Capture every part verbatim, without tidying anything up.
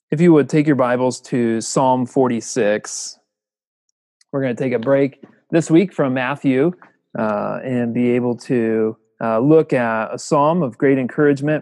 If you would take your Bibles to Psalm forty-six, we're going to take a break this week from Matthew uh, and be able to uh, look at a psalm of great encouragement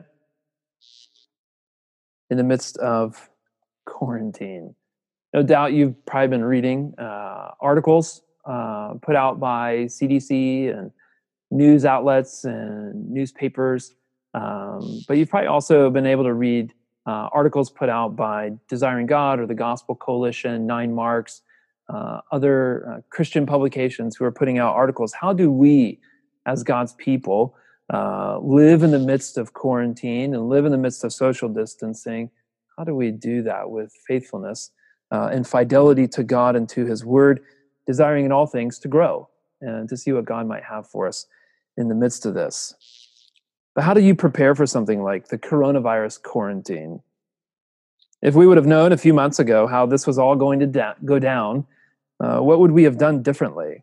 in the midst of quarantine. No doubt you've probably been reading uh, articles uh, put out by C D C and news outlets and newspapers, um, but you've probably also been able to read Uh, articles put out by Desiring God or the Gospel Coalition, Nine Marks, uh, other uh, Christian publications who are putting out articles. How do we, as God's people, uh, live in the midst of quarantine and live in the midst of social distancing? How do we do that with faithfulness uh, and fidelity to God and to His Word, desiring in all things to grow and to see what God might have for us in the midst of this? But how do you prepare for something like the coronavirus quarantine? If we would have known a few months ago how this was all going to da- go down, uh, what would we have done differently?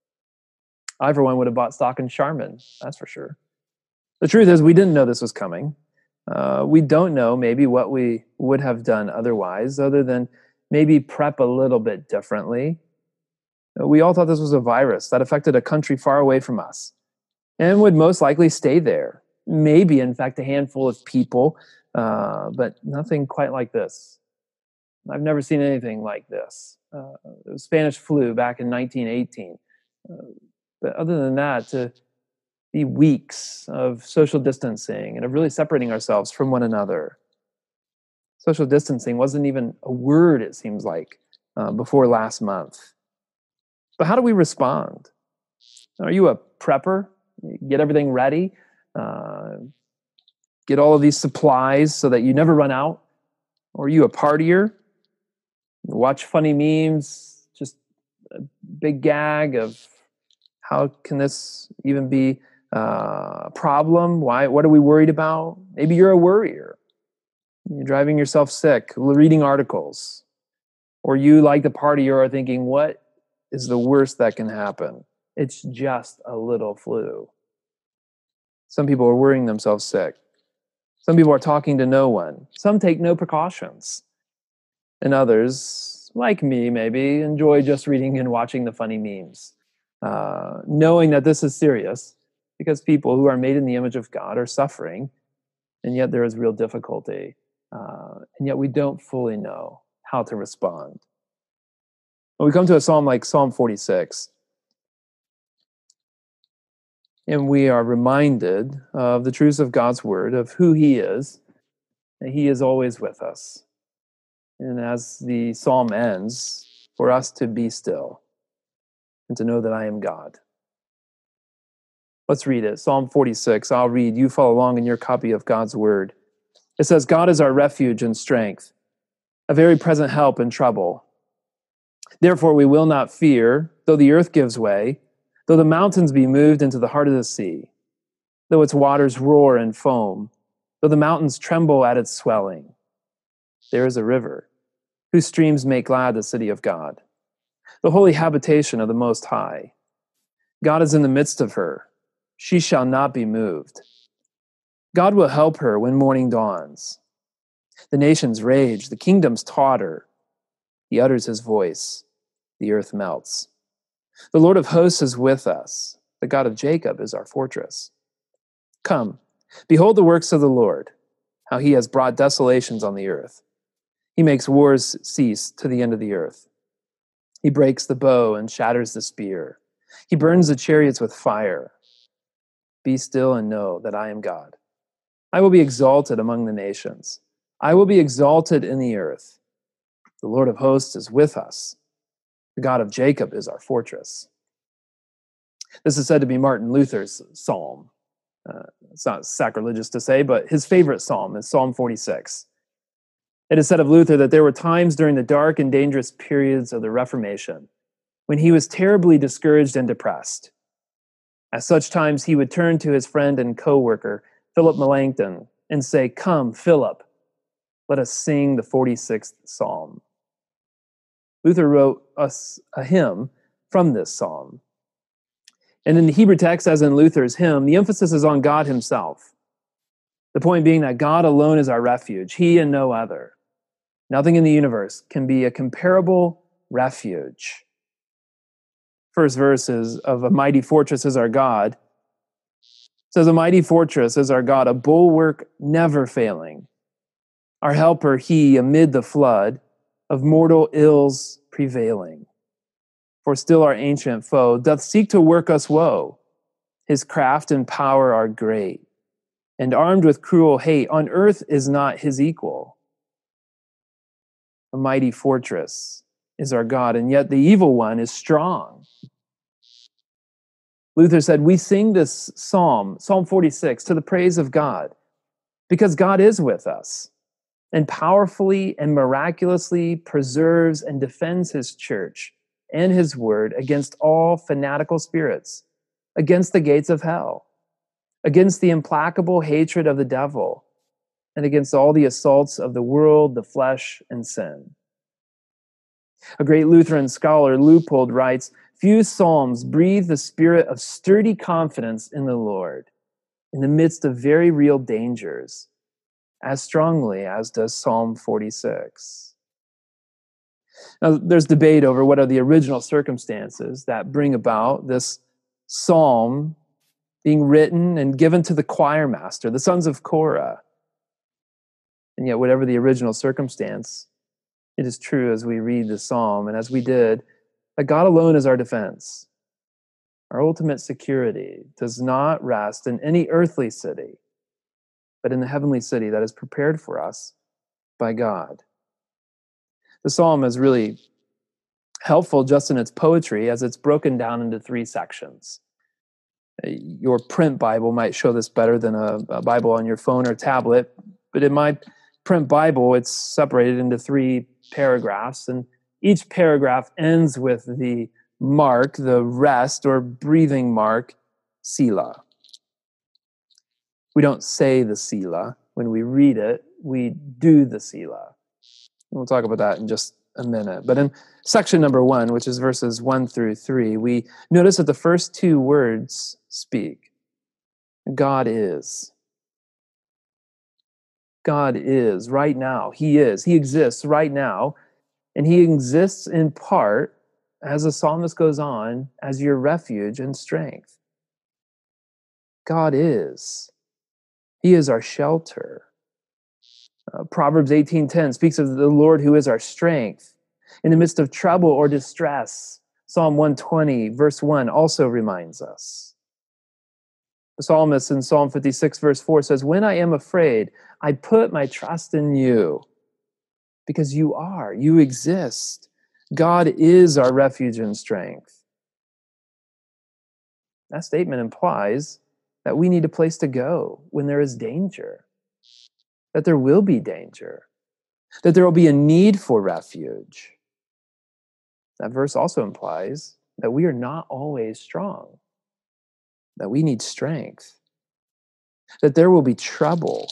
I, for one, would have bought stock in Charmin, that's for sure. The truth is, we didn't know this was coming. Uh, we don't know maybe what we would have done otherwise, other than maybe prep a little bit differently. We all thought this was a virus that affected a country far away from us and would most likely stay there. Maybe, in fact, a handful of people, uh, but nothing quite like this. I've never seen anything like this. Uh, the Spanish flu back in nineteen eighteen. Uh, but other than that, to be weeks of social distancing and of really separating ourselves from one another. Social distancing wasn't even a word, it seems like, uh, before last month. But how do we respond? Are you a prepper? You get everything ready? Uh, get all of these supplies so that you never run out? Or are you a partier? Watch funny memes, just a big gag of how can this even be uh, a problem? Why? What are we worried about? Maybe you're a worrier. You're driving yourself sick, reading articles. Or you, like the partier, are thinking, what is the worst that can happen? It's just a little flu. Some people are worrying themselves sick. Some people are talking to no one. Some take no precautions. And others, like me maybe, enjoy just reading and watching the funny memes, uh, knowing that this is serious because people who are made in the image of God are suffering, and yet there is real difficulty. Uh, and yet we don't fully know how to respond. When we come to a psalm like Psalm forty-six, and we are reminded of the truths of God's word, of who He is, and He is always with us. And as the psalm ends, for us to be still and to know that I am God. Let's read it. Psalm forty-six, I'll read. You follow along in your copy of God's word. It says, God is our refuge and strength, a very present help in trouble. Therefore we will not fear, though the earth gives way, though the mountains be moved into the heart of the sea, though its waters roar and foam, though the mountains tremble at its swelling. There is a river, whose streams make glad the city of God, the holy habitation of the Most High. God is in the midst of her. She shall not be moved. God will help her when morning dawns. The nations rage, the kingdoms totter. He utters His voice, the earth melts. The Lord of hosts is with us. The God of Jacob is our fortress. Come, behold the works of the Lord, how He has brought desolations on the earth. He makes wars cease to the end of the earth. He breaks the bow and shatters the spear. He burns the chariots with fire. Be still and know that I am God. I will be exalted among the nations. I will be exalted in the earth. The Lord of hosts is with us. The God of Jacob is our fortress. This is said to be Martin Luther's psalm. Uh, it's not sacrilegious to say, but his favorite psalm is Psalm forty-six. It is said of Luther that there were times during the dark and dangerous periods of the Reformation when he was terribly discouraged and depressed. At such times, he would turn to his friend and co-worker, Philip Melanchthon, and say, "Come, Philip, let us sing the forty-sixth Psalm." Luther wrote us a hymn from this psalm. And in the Hebrew text, as in Luther's hymn, the emphasis is on God Himself. The point being that God alone is our refuge, He and no other. Nothing in the universe can be a comparable refuge. First verse is of a mighty fortress is our God. It says, a mighty fortress is our God, a bulwark never failing. Our helper, he amid the flood of mortal ills prevailing. For still our ancient foe doth seek to work us woe. His craft and power are great, and armed with cruel hate, on earth is not his equal. A mighty fortress is our God, and yet the evil one is strong. Luther said, we sing this psalm, Psalm forty-six, to the praise of God, because God is with us, and powerfully and miraculously preserves and defends his church and his word against all fanatical spirits, against the gates of hell, against the implacable hatred of the devil, and against all the assaults of the world, the flesh, and sin. A great Lutheran scholar, Leupold, writes, few psalms breathe the spirit of sturdy confidence in the Lord in the midst of very real dangers as strongly as does Psalm forty-six. Now, there's debate over what are the original circumstances that bring about this psalm being written and given to the choir master, the sons of Korah. And yet, whatever the original circumstance, it is true as we read the psalm, and as we did, that God alone is our defense. Our ultimate security does not rest in any earthly city, but in the heavenly city that is prepared for us by God. The psalm is really helpful just in its poetry, as it's broken down into three sections. Your print Bible might show this better than a, a Bible on your phone or tablet, but in my print Bible, it's separated into three paragraphs, and each paragraph ends with the mark, the rest or breathing mark, Selah. We don't say the Selah. When we read it, we do the Selah. And we'll talk about that in just a minute. But in section number one, which is verses one through three, we notice that the first two words speak. God is. God is right now. He is. He exists right now. And he exists in part, as the psalmist goes on, as your refuge and strength. God is. He is our shelter. Uh, Proverbs eighteen ten speaks of the Lord who is our strength. In the midst of trouble or distress, Psalm one twenty, verse one, also reminds us. The psalmist in Psalm fifty-six, verse four says, when I am afraid, I put my trust in you, because you are, you exist. God is our refuge and strength. That statement implies that we need a place to go when there is danger, that there will be danger, that there will be a need for refuge. That verse also implies that we are not always strong, that we need strength, that there will be trouble.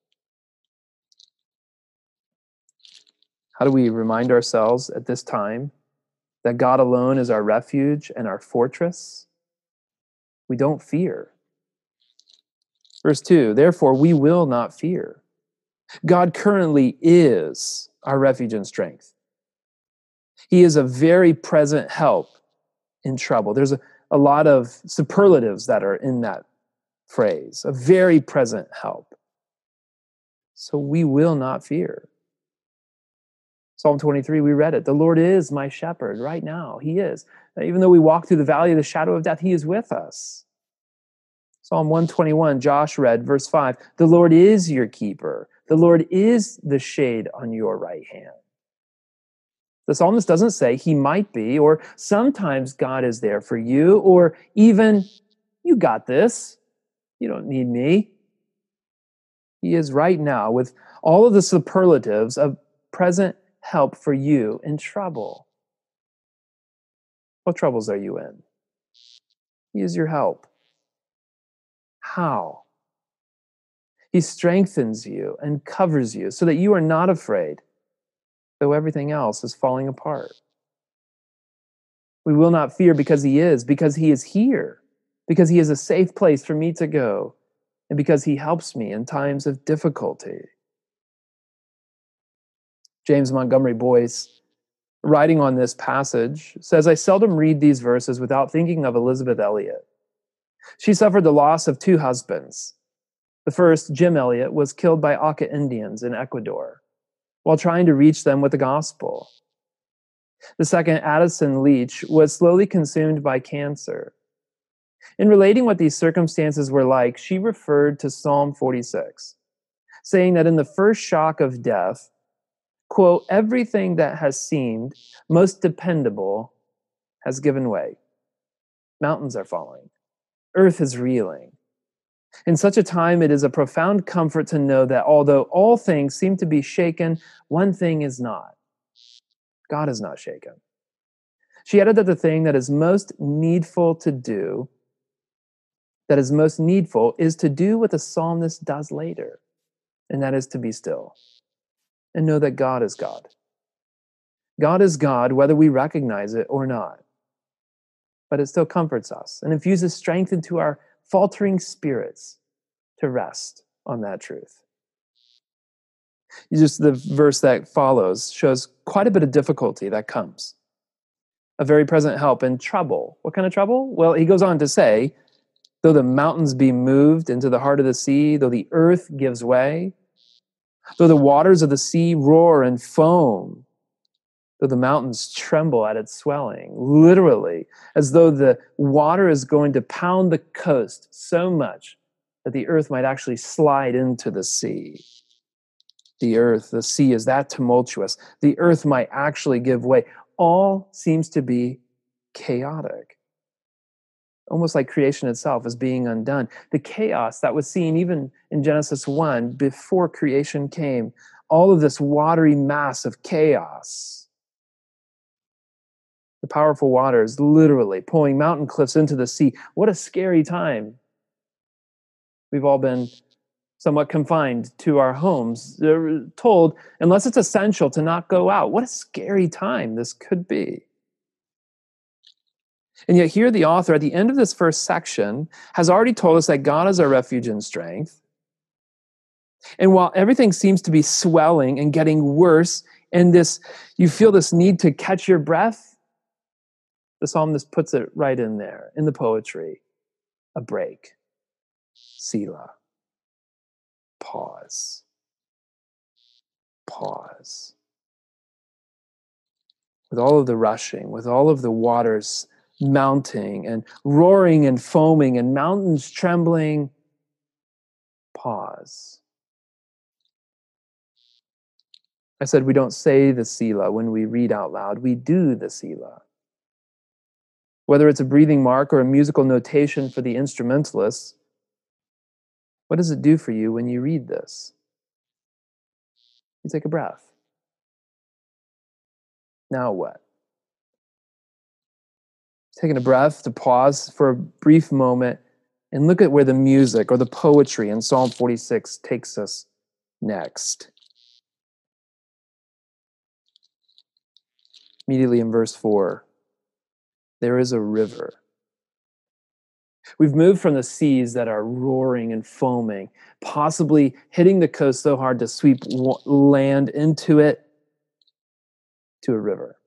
How do we remind ourselves at this time that God alone is our refuge and our fortress? We don't fear. Verse two, therefore we will not fear. God currently is our refuge and strength. He is a very present help in trouble. There's a, a lot of superlatives that are in that phrase, a very present help. So we will not fear. Psalm twenty-three, we read it. The Lord is my shepherd right now. He is. Even though we walk through the valley of the shadow of death, he is with us. Psalm one twenty-one, Josh read, verse five, the Lord is your keeper. The Lord is the shade on your right hand. The psalmist doesn't say he might be, or sometimes God is there for you, or even, you got this. You don't need me. He is right now with all of the superlatives of present help for you in trouble. What troubles are you in? He is your help. How? He strengthens you and covers you so that you are not afraid, though everything else is falling apart. We will not fear because he is, because he is here, because he is a safe place for me to go, and because he helps me in times of difficulty. James Montgomery Boyce, writing on this passage, says, "I seldom read these verses without thinking of Elisabeth Elliot. She suffered the loss of two husbands. The first, Jim Elliot, was killed by Auca Indians in Ecuador while trying to reach them with the gospel. The second, Addison Leach, was slowly consumed by cancer. In relating what these circumstances were like, she referred to Psalm forty-six, saying that in the first shock of death, quote, everything that has seemed most dependable has given way. Mountains are falling. Earth is reeling. In such a time, it is a profound comfort to know that although all things seem to be shaken, one thing is not. God is not shaken." She added that the thing that is most needful to do, that is most needful, is to do what the psalmist does later, and that is to be still and know that God is God. God is God, whether we recognize it or not. But it still comforts us and infuses strength into our faltering spirits to rest on that truth. Just the verse that follows shows quite a bit of difficulty that comes. A very present help in trouble. What kind of trouble? Well, he goes on to say, though the mountains be moved into the heart of the sea, though the earth gives way, though the waters of the sea roar and foam, though the mountains tremble at its swelling, literally, as though the water is going to pound the coast so much that the earth might actually slide into the sea. The earth, the sea is that tumultuous. The earth might actually give way. All seems to be chaotic, almost like creation itself is being undone. The chaos that was seen even in Genesis one, before creation came, all of this watery mass of chaos. The powerful waters literally pulling mountain cliffs into the sea. What a scary time. We've all been somewhat confined to our homes. They're told, unless it's essential, to not go out. What a scary time this could be. And yet here the author, at the end of this first section, has already told us that God is our refuge and strength. And while everything seems to be swelling and getting worse, and this, you feel this need to catch your breath, the psalmist puts it right in there, in the poetry. A break. Selah. Pause. Pause. With all of the rushing, with all of the waters mounting and roaring and foaming and mountains trembling, pause. I said we don't say the Selah when we read out loud. We do the Selah. Whether it's a breathing mark or a musical notation for the instrumentalists, what does it do for you when you read this? You take a breath. Now what? Taking a breath to pause for a brief moment and look at where the music or the poetry in Psalm forty-six takes us next. Immediately in verse four, there is a river. We've moved from the seas that are roaring and foaming, possibly hitting the coast so hard to sweep land into it, to a river.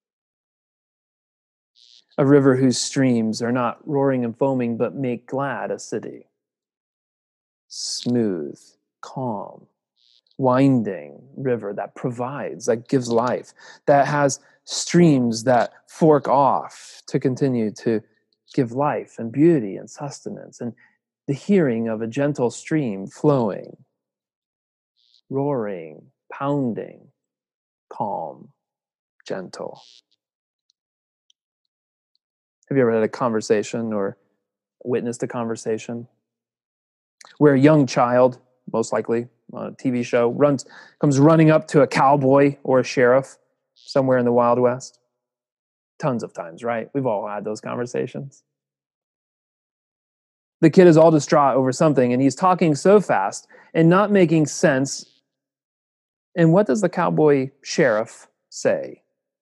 A river whose streams are not roaring and foaming, but make glad a city. Smooth, calm, winding river that provides, that gives life, that has streams that fork off to continue to give life and beauty and sustenance, and the hearing of a gentle stream flowing, roaring, pounding, calm, gentle. Have you ever had a conversation or witnessed a conversation where a young child, most likely on a T V show, runs, comes running up to a cowboy or a sheriff somewhere in the Wild West? Tons of times, right? We've all had those conversations. The kid is all distraught over something, and he's talking so fast and not making sense. And what does the cowboy sheriff say?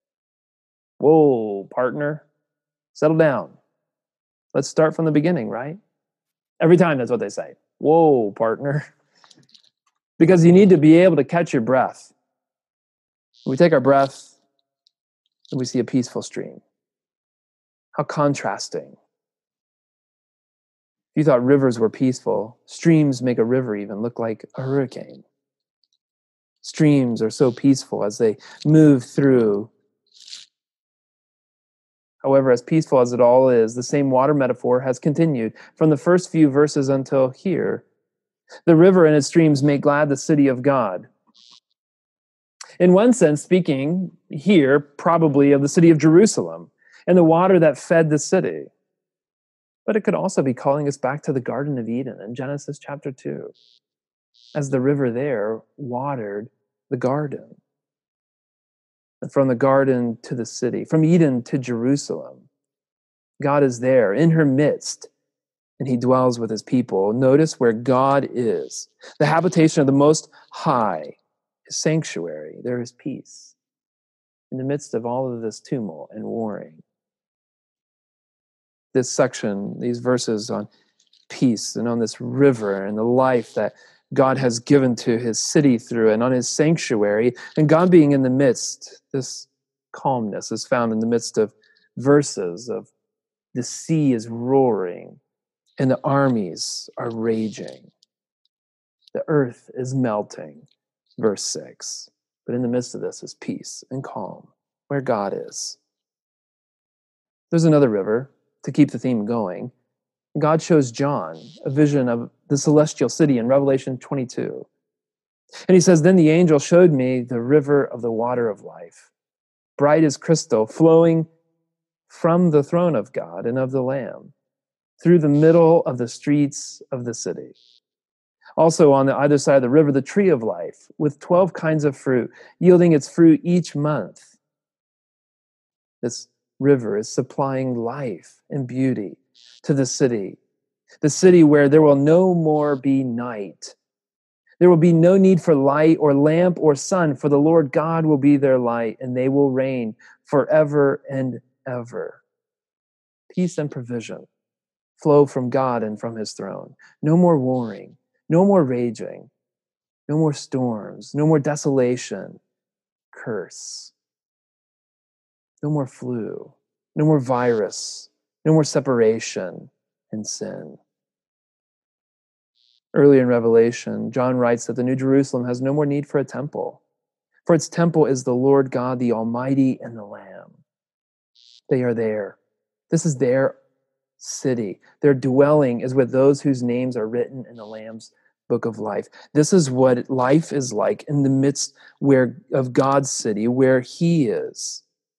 Whoa, partner, settle down. Let's start from the beginning, right? Every time that's what they say. Whoa, partner. Because you need to be able to catch your breath. We take our breath and we see a peaceful stream. How contrasting. If you thought rivers were peaceful, streams make a river even look like a hurricane. Streams are so peaceful as they move through. However, as peaceful as it all is, the same water metaphor has continued from the first few verses until here. The river and its streams make glad the city of God. In one sense, speaking here probably of the city of Jerusalem and the water that fed the city. But it could also be calling us back to the Garden of Eden in Genesis chapter two, as the river there watered the garden. And from the garden to the city, from Eden to Jerusalem, God is there in her midst, and he dwells with his people. Notice where God is, the habitation of the Most High, his sanctuary. There is peace in the midst of all of this tumult and warring. This section, these verses on peace and on this river and the life that God has given to his city through and on his sanctuary, and God being in the midst, this calmness is found in the midst of verses of the sea is roaring and the armies are raging. The earth is melting, verse six. But in the midst of this is peace and calm, where God is. There's another river to keep the theme going. God shows John a vision of the celestial city in Revelation twenty-two. And he says, "Then the angel showed me the river of the water of life, bright as crystal, flowing from the throne of God and of the Lamb, through the middle of the streets of the city. Also on the either side of the river, the tree of life, with twelve kinds of fruit, yielding its fruit each month." This river is supplying life and beauty to the city, the city where there will no more be night. There will be no need for light or lamp or sun, for the Lord God will be their light, and they will reign forever and ever. Peace and provision flow from God and from his throne. No more warring, no more raging, no more storms, no more desolation, curse. No more flu, no more virus, no more separation and sin. Early in Revelation, John writes that the New Jerusalem has no more need for a temple, for its temple is the Lord God, the Almighty, and the Lamb. They are there. This is their city. Their dwelling is with those whose names are written in the Lamb's book of life. This is what life is like in the midst where of God's city, where he is.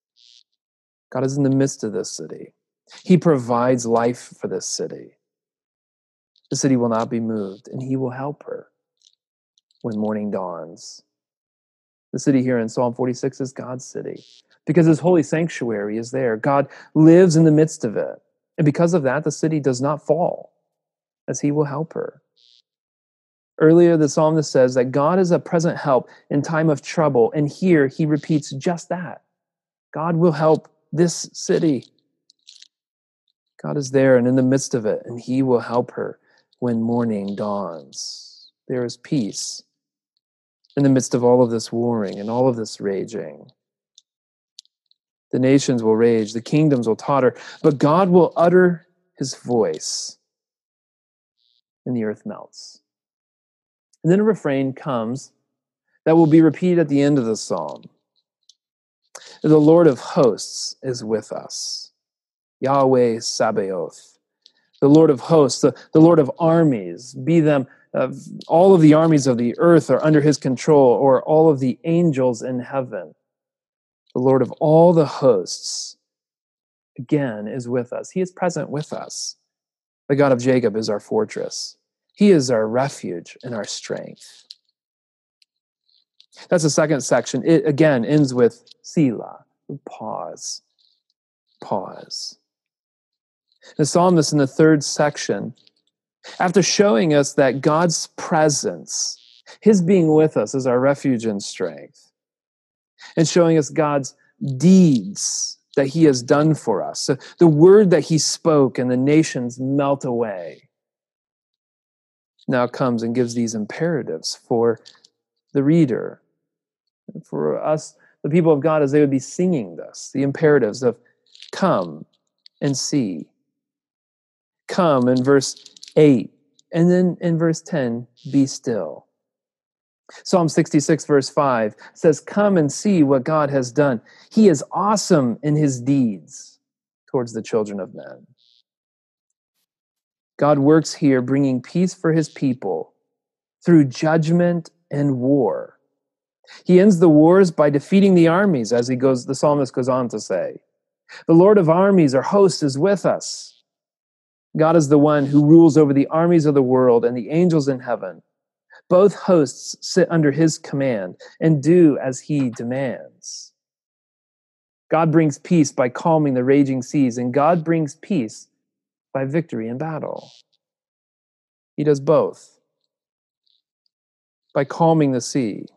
God is in the midst of this city. He provides life for this city. The city will not be moved, and he will help her when morning dawns. The city here in Psalm forty-six is God's city because his holy sanctuary is there. God lives in the midst of it. And because of that, the city does not fall, as he will help her. Earlier, the psalmist says that God is a present help in time of trouble, and here he repeats just that. God will help this city. God is there and in the midst of it, and he will help her when morning dawns. There is peace in the midst of all of this warring and all of this raging. The nations will rage, the kingdoms will totter, but God will utter his voice, and the earth melts. And then a refrain comes that will be repeated at the end of the psalm. The Lord of hosts is with us. Yahweh Sabaoth. The Lord of hosts, the, the Lord of armies, be them uh, all of the armies of the earth are under his control, or all of the angels in heaven. The Lord of all the hosts, again, is with us. He is present with us. The God of Jacob is our fortress. He is our refuge and our strength. That's the second section. It, again, ends with Selah, pause, pause. The psalmist in the third section, after showing us that God's presence, his being with us is our refuge and strength, and showing us God's deeds that he has done for us, so the word that he spoke and the nations melt away, now comes and gives these imperatives for the reader, for us, the people of God as they would be singing this, the imperatives of come and see. Come in verse eight, and then in verse ten, be still. Psalm sixty-six, verse five says, come and see what God has done. He is awesome in his deeds towards the children of men. God works here bringing peace for his people through judgment and war. He ends the wars by defeating the armies, as he goes, the psalmist goes on to say. The Lord of armies, our host, is with us. God is the one who rules over the armies of the world and the angels in heaven. Both hosts sit under his command and do as he demands. God brings peace by calming the raging seas, and God brings peace by victory in battle. He does both. By calming the sea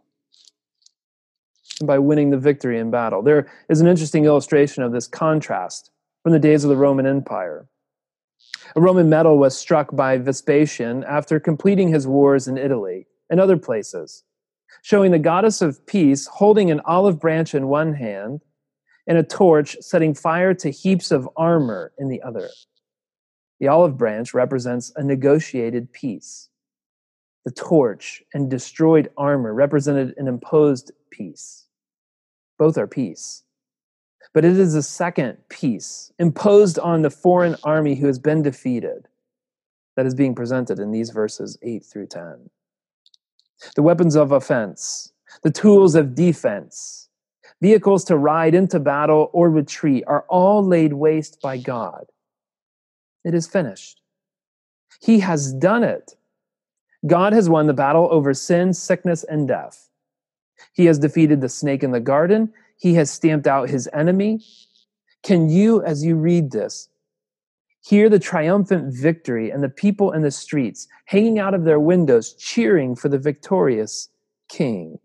and by winning the victory in battle. There is an interesting illustration of this contrast from the days of the Roman Empire. A Roman medal was struck by Vespasian after completing his wars in Italy and other places, showing the goddess of peace holding an olive branch in one hand and a torch setting fire to heaps of armor in the other. The olive branch represents a negotiated peace. The torch and destroyed armor represented an imposed peace. Both are peace. But it is a second peace imposed on the foreign army who has been defeated that is being presented in these verses eight through ten. The weapons of offense, the tools of defense, vehicles to ride into battle or retreat are all laid waste by God. It is finished. He has done it. God has won the battle over sin, sickness, and death. He has defeated the snake in the garden. He has stamped out his enemy. Can you, as you read this, hear the triumphant victory and the people in the streets hanging out of their windows, cheering for the victorious king?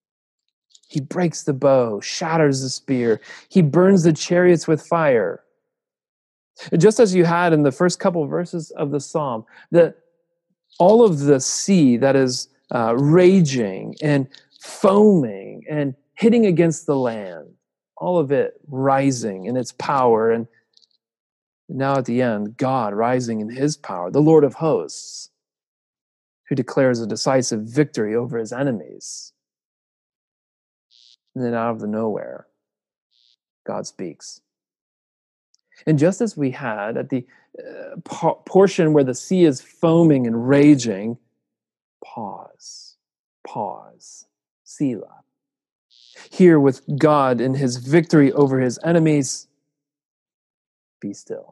He breaks the bow, shatters the spear. He burns the chariots with fire. Just as you had in the first couple of verses of the psalm, the, all of the sea that is uh, raging and foaming and hitting against the land, all of it rising in its power. And now at the end, God rising in his power, the Lord of hosts, who declares a decisive victory over his enemies. And then out of the nowhere, God speaks. And just as we had at the uh, po- portion where the sea is foaming and raging, pause, pause, Selah. Here with God in his victory over his enemies, be still.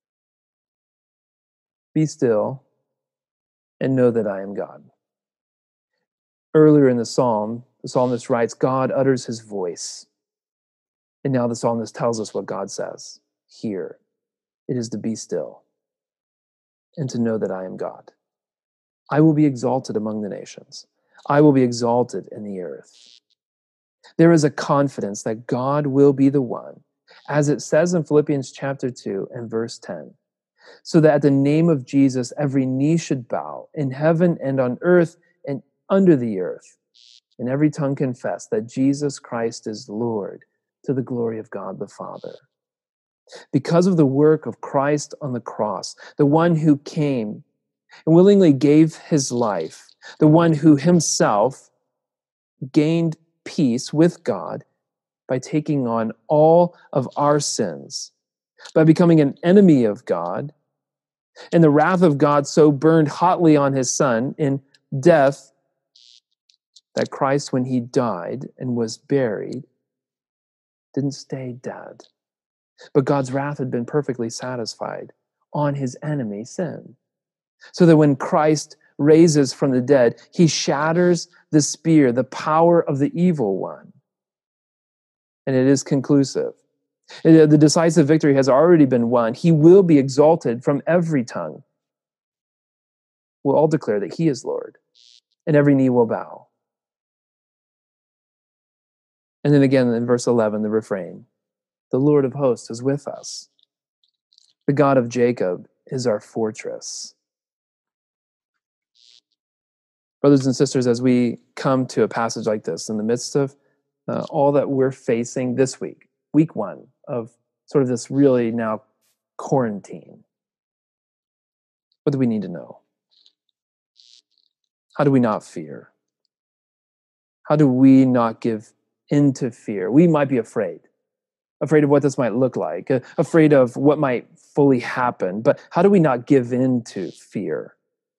Be still and know that I am God. Earlier in the psalm, the psalmist writes, God utters his voice. And now the psalmist tells us what God says. Here, it is to be still and to know that I am God. I will be exalted among the nations. I will be exalted in the earth. There is a confidence that God will be the one, as it says in Philippians chapter two and verse ten, so that at the name of Jesus, every knee should bow in heaven and on earth and under the earth, and every tongue confess that Jesus Christ is Lord, to the glory of God the Father. Because of the work of Christ on the cross, the one who came and willingly gave his life, the one who himself gained peace with God by taking on all of our sins, by becoming an enemy of God, and the wrath of God so burned hotly on his Son in death that Christ, when he died and was buried, didn't stay dead. But God's wrath had been perfectly satisfied on his enemy, sin. So that when Christ raises from the dead, he shatters the spear, the power of the evil one. And it is conclusive. The decisive victory has already been won. He will be exalted from every tongue. We'll all declare that he is Lord, and every knee will bow. And then again in verse eleven, the refrain, the Lord of hosts is with us. The God of Jacob is our fortress. Brothers and sisters, as we come to a passage like this, in the midst of uh, all that we're facing this week, week one of sort of this really now quarantine? What do we need to know? How do we not fear? How do we not give into fear? We might be afraid, afraid of what this might look like, uh, afraid of what might fully happen, but how do we not give in to fear?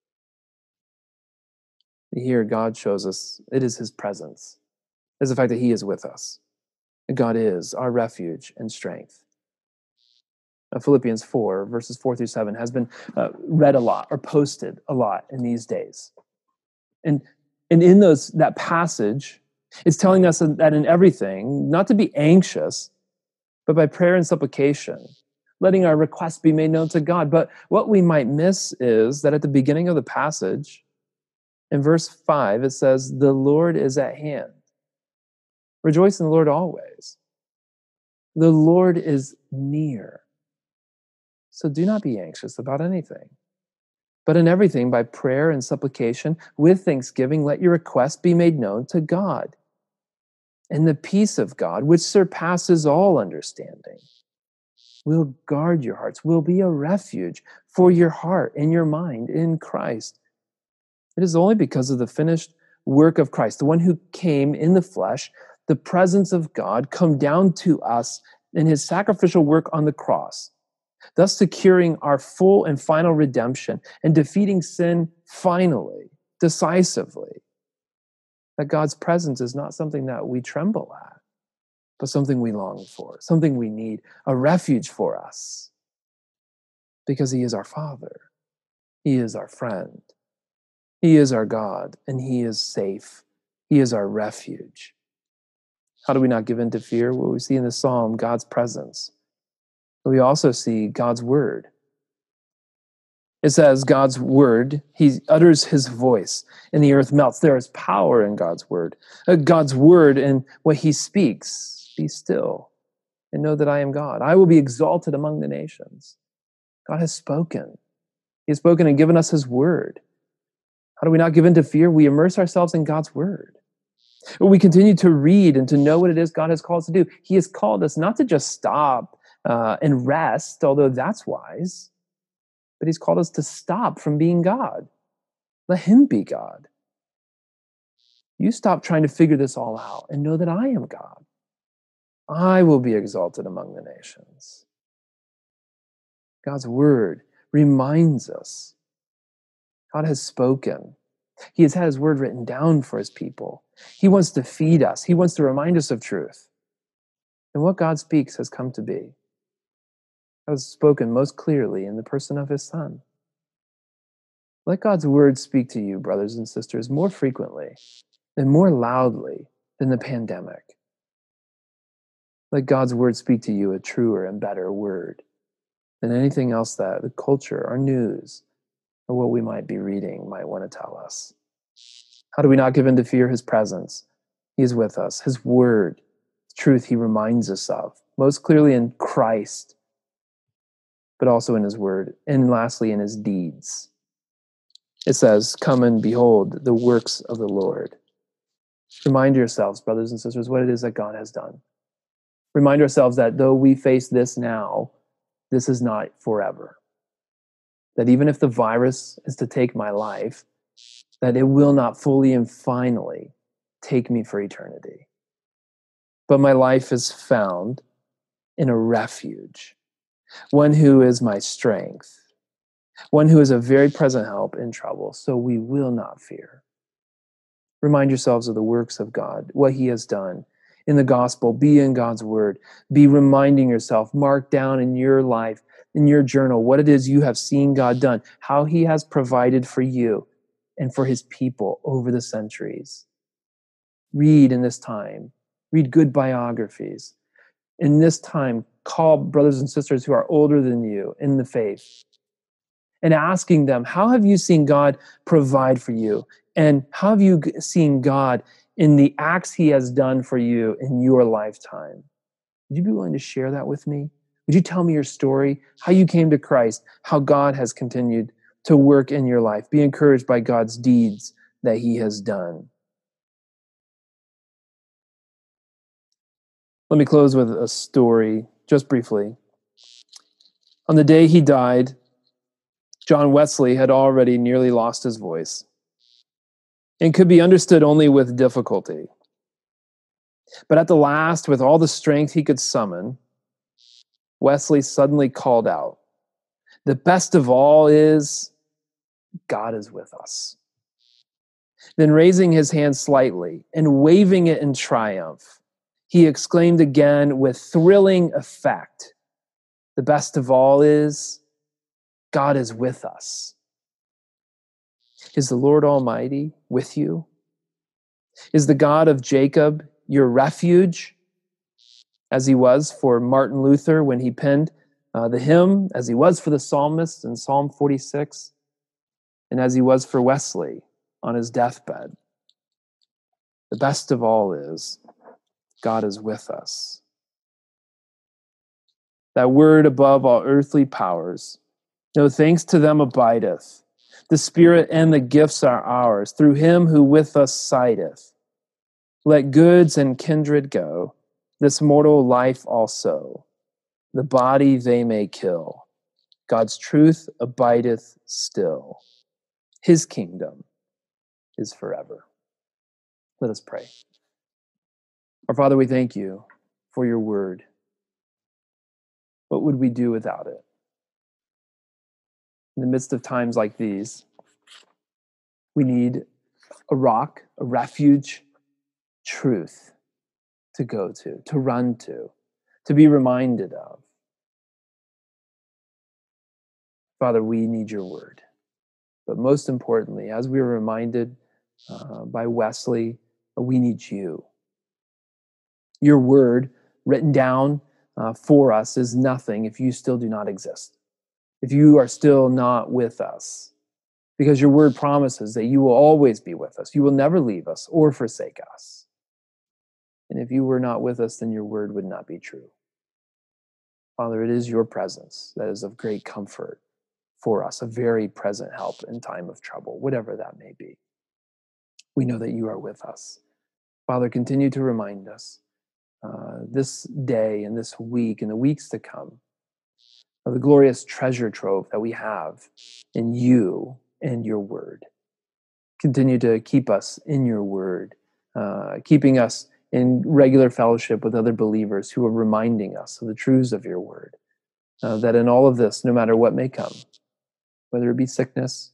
Here, God shows us it is his presence. It is the fact that he is with us. God is our refuge and strength. Uh, Philippians four, verses four through seven, has been uh, read a lot or posted a lot in these days. And, and in those that passage, it's telling us that in everything, not to be anxious, but by prayer and supplication, letting our requests be made known to God. But what we might miss is that at the beginning of the passage, in verse five, it says, the Lord is at hand. Rejoice in the Lord always. The Lord is near. So do not be anxious about anything. But in everything, by prayer and supplication, with thanksgiving, let your requests be made known to God. And the peace of God, which surpasses all understanding, will guard your hearts, will be a refuge for your heart and your mind in Christ. It is only because of the finished work of Christ, the one who came in the flesh, the presence of God come down to us in his sacrificial work on the cross, thus securing our full and final redemption and defeating sin finally, decisively. That God's presence is not something that we tremble at, but something we long for, something we need, a refuge for us. Because he is our Father. He is our friend. He is our God, and he is safe. He is our refuge. How do we not give in to fear? Well, we see in the psalm God's presence. But we also see God's word. It says God's word, he utters his voice and the earth melts. There is power in God's word. Uh, God's word and what he speaks. Be still and know that I am God. I will be exalted among the nations. God has spoken. He has spoken and given us his word. How do we not give in to fear? We immerse ourselves in God's word. We continue to read and to know what it is God has called us to do. He has called us not to just stop uh, and rest, although that's wise, but he's called us to stop from being God. Let him be God. You stop trying to figure this all out and know that I am God. I will be exalted among the nations. God's word reminds us God has spoken. He has had his word written down for his people. He wants to feed us. He wants to remind us of truth. And what God speaks has come to be. God has spoken most clearly in the person of his Son. Let God's word speak to you, brothers and sisters, more frequently and more loudly than the pandemic. Let God's word speak to you a truer and better word than anything else that the culture or news or what we might be reading might want to tell us. How do we not give in to fear his presence? He is with us. His word, truth he reminds us of, most clearly in Christ, but also in his word, and lastly in his deeds. It says, come and behold the works of the Lord. Remind yourselves, brothers and sisters, what it is that God has done. Remind ourselves that though we face this now, this is not forever. That even if the virus is to take my life, that it will not fully and finally take me for eternity. But my life is found in a refuge, one who is my strength, one who is a very present help in trouble, so we will not fear. Remind yourselves of the works of God, what he has done in the gospel. Be in God's word. Be reminding yourself, mark down in your life, in your journal, what it is you have seen God done, how he has provided for you and for his people over the centuries. Read in this time. Read good biographies. In this time, call brothers and sisters who are older than you in the faith and asking them, how have you seen God provide for you? And how have you seen God in the acts he has done for you in your lifetime? Would you be willing to share that with me? Would you tell me your story, how you came to Christ, how God has continued to work in your life? Be encouraged by God's deeds that he has done. Let me close with a story, just briefly. On the day he died, John Wesley had already nearly lost his voice and could be understood only with difficulty. But at the last, with all the strength he could summon, Wesley suddenly called out, "The best of all is, God is with us." Then raising his hand slightly and waving it in triumph, he exclaimed again with thrilling effect, "The best of all is, God is with us." Is the Lord Almighty with you? Is the God of Jacob your refuge, as he was for Martin Luther when he penned uh, the hymn, as he was for the psalmist in Psalm forty-six, and as he was for Wesley on his deathbed? The best of all is, God is with us. That word above all earthly powers, no thanks to them abideth. The Spirit and the gifts are ours, through him who with us sideth. Let goods and kindred go, this mortal life also. The body they may kill. God's truth abideth still. His kingdom is forever. Let us pray. Our Father, we thank you for your word. What would we do without it? In the midst of times like these, we need a rock, a refuge, truth to go to, to run to, to be reminded of. Father, we need your word. But most importantly, as we were reminded uh, by Wesley, we need you. Your word written down uh, for us is nothing if you still do not exist, if you are still not with us, because your word promises that you will always be with us. You will never leave us or forsake us. And if you were not with us, then your word would not be true. Father, it is your presence that is of great comfort for us, a very present help in time of trouble, whatever that may be. We know that you are with us. Father, continue to remind us uh, this day and this week and the weeks to come of the glorious treasure trove that we have in you and your word. Continue to keep us in your word, uh, keeping us in regular fellowship with other believers who are reminding us of the truths of your word, uh, that in all of this, no matter what may come, whether it be sickness,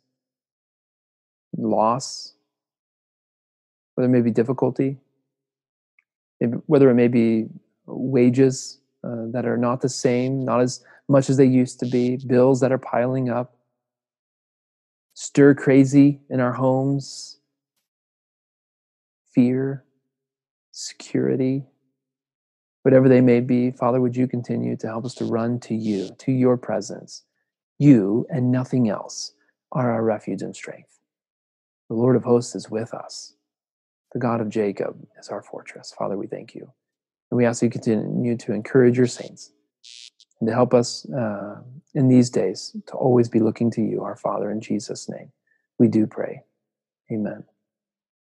loss, whether it may be difficulty, whether it may be wages uh, that are not the same, not as much as they used to be, bills that are piling up, stir crazy in our homes, fear, security, whatever they may be, Father, would you continue to help us to run to you, to your presence. You and nothing else are our refuge and strength. The Lord of hosts is with us. The God of Jacob is our fortress. Father, we thank you. And we ask you to continue to encourage your saints and to help us uh, in these days to always be looking to you, our Father, in Jesus' name. We do pray. Amen.